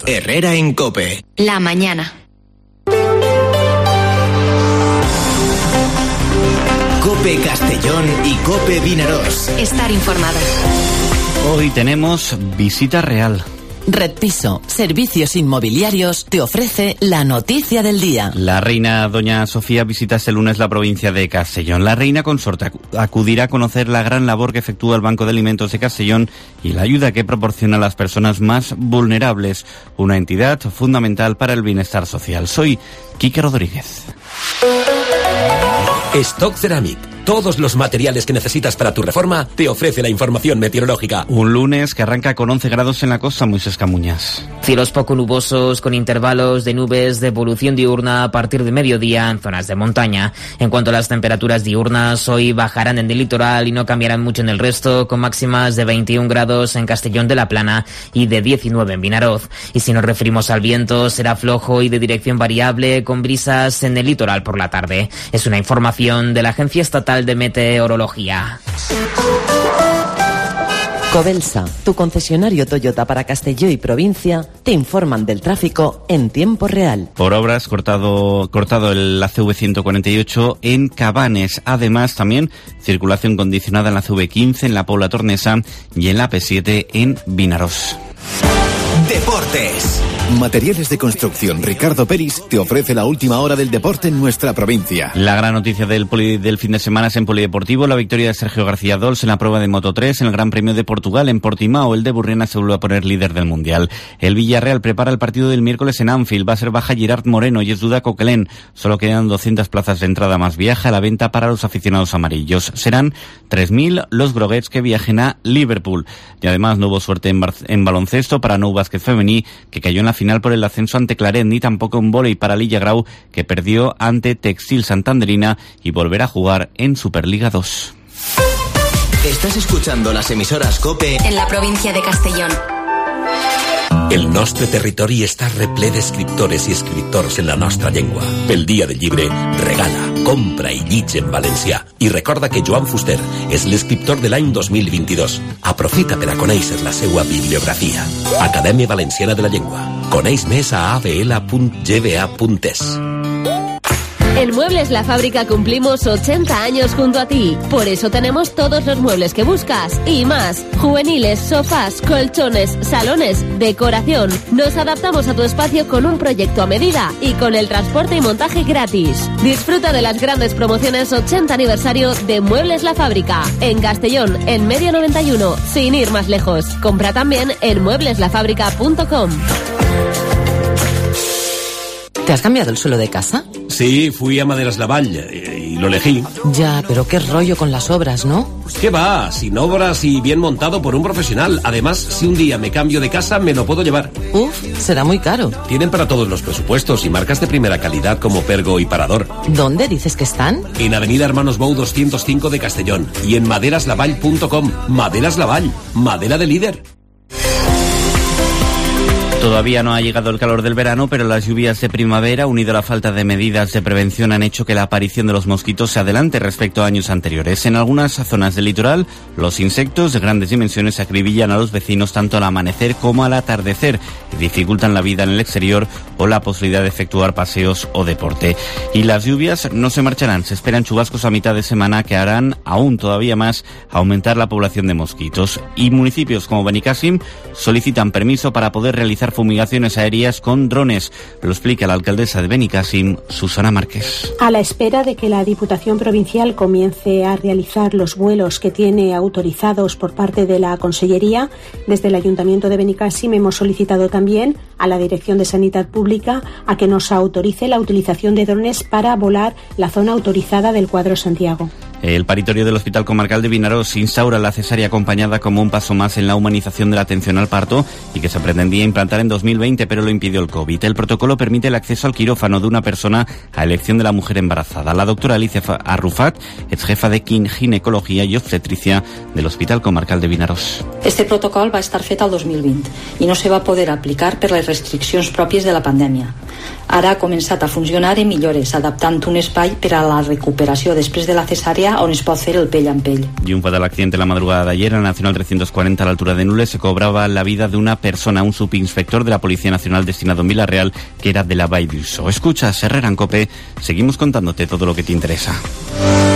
Herrera en COPE. La mañana. COPE Castellón y COPE Vinaroz. Estar informado. Hoy tenemos visita real. Red Piso, servicios inmobiliarios, te ofrece la noticia del día. La reina doña Sofía visita este lunes la provincia de Castellón. La reina consorte acudirá a conocer la gran labor que efectúa el Banco de Alimentos de Castellón y la ayuda que proporciona a las personas más vulnerables, una entidad fundamental para el bienestar social. Soy Quique Rodríguez. Stock Ceramic. Todos los materiales que necesitas para tu reforma te ofrece la información meteorológica. Un lunes que arranca con 11 grados en la costa, Moisés Camuñas. Cielos poco nubosos con intervalos de nubes de evolución diurna a partir de mediodía en zonas de montaña. En cuanto a las temperaturas diurnas, hoy bajarán en el litoral y no cambiarán mucho en el resto, con máximas de 21 grados en Castellón de la Plana y de 19 en Vinaroz. Y si nos referimos al viento, será flojo y de dirección variable, con brisas en el litoral por la tarde. Es una información de la Agencia Estatal de Meteorología. Cobelsa, tu concesionario Toyota para Castelló y provincia, te informan del tráfico en tiempo real. Por obras, cortado la CV148 en Cabanes. Además, también circulación condicionada en la CV15 en la Pobla Tornesa y en la P7 en Vinaroz. Deportes. Materiales de construcción Ricardo Peris te ofrece la última hora del deporte en nuestra provincia. La gran noticia del fin de semana es en polideportivo, la victoria de Sergio García Dols en la prueba de Moto3 en el Gran Premio de Portugal en Portimao. El de Burriana se vuelve a poner líder del Mundial. El Villarreal prepara el partido del miércoles en Anfield. Va a ser baja Girard Moreno y es duda Coquelin. Solo quedan 200 plazas de entrada más viaje a la venta para los aficionados amarillos. Serán 3.000 los groguets que viajen a Liverpool. Y además no hubo suerte en baloncesto para Nou Básquet Femení, que cayó en la final por el ascenso ante Claret, ni tampoco un vóley para Lilla Grau, que perdió ante Textil Santanderina y volverá a jugar en Superliga 2. Estás escuchando las emisoras COPE en la provincia de Castellón. El nostre territori està replè d'escriptores i escriptors en la nostra llengua. Pel Dia del Llibre, regala, compra i llig en valencià. I recorda que Joan Fuster és l'escriptor de l'any 2022. Aprofita per a conèixer la seva bibliografia. Acadèmia Valenciana de la Llengua. Coneix més a avl.gba.es. En Muebles La Fábrica cumplimos 80 años junto a ti. Por eso tenemos todos los muebles que buscas y más. Juveniles, sofás, colchones, salones, decoración. Nos adaptamos a tu espacio con un proyecto a medida y con el transporte y montaje gratis. Disfruta de las grandes promociones 80 aniversario de Muebles La Fábrica. En Castellón, en Medio 91, sin ir más lejos. Compra también en muebleslafábrica.com. ¿Te has cambiado el suelo de casa? Sí, fui a Maderas Lavall y lo elegí. Ya, pero qué rollo con las obras, ¿no? ¿Qué va? Sin obras y bien montado por un profesional. Además, si un día me cambio de casa, me lo puedo llevar. Uf, será muy caro. Tienen para todos los presupuestos y marcas de primera calidad como Pergo y Parador. ¿Dónde dices que están? En Avenida Hermanos Bou 205 de Castellón y en maderaslavall.com. Maderas Lavall, madera de líder. Todavía no ha llegado el calor del verano, pero las lluvias de primavera, unido a la falta de medidas de prevención, han hecho que la aparición de los mosquitos se adelante respecto a años anteriores. En algunas zonas del litoral, los insectos de grandes dimensiones acribillan a los vecinos tanto al amanecer como al atardecer y dificultan la vida en el exterior o la posibilidad de efectuar paseos o deporte. Y las lluvias no se marcharán. Se esperan chubascos a mitad de semana que harán aún todavía más aumentar la población de mosquitos. Y municipios como Benicàssim solicitan permiso para poder realizar fumigaciones aéreas con drones. Lo explica la alcaldesa de Benicàssim, Susana Márquez. A la espera de que la Diputación Provincial comience a realizar los vuelos que tiene autorizados por parte de la Consellería, desde el Ayuntamiento de Benicàssim hemos solicitado también a la Dirección de Sanidad Pública a que nos autorice la utilización de drones para volar la zona autorizada del Cuadro Santiago. El paritorio del Hospital Comarcal de Vinaroz instaura la cesárea acompañada como un paso más en la humanización de la atención al parto y que se pretendía implantar en 2020, pero lo impidió el COVID. El protocolo permite el acceso al quirófano de una persona a elección de la mujer embarazada. La doctora Alicia Arrufat es jefa de ginecología y obstetricia del Hospital Comarcal de Vinaroz. Este protocol va estar fet al 2020 i no se va poder aplicar per les restriccions pròpies de la pandèmia. ara ha començat a funcionar en millores, adaptant un espai per a la recuperació després de la cesàrea on es pot fer el pell amb pell. Y un fatal accidente la madrugada de ayer en la Nacional 340 a la altura de Nules se cobraba la vida de una persona, un subinspector de la Policía Nacional destinado en Villarreal, que era de la Vall d'Uixó. Escuchas Herrera en COPE, seguimos contándote todo lo que te interesa.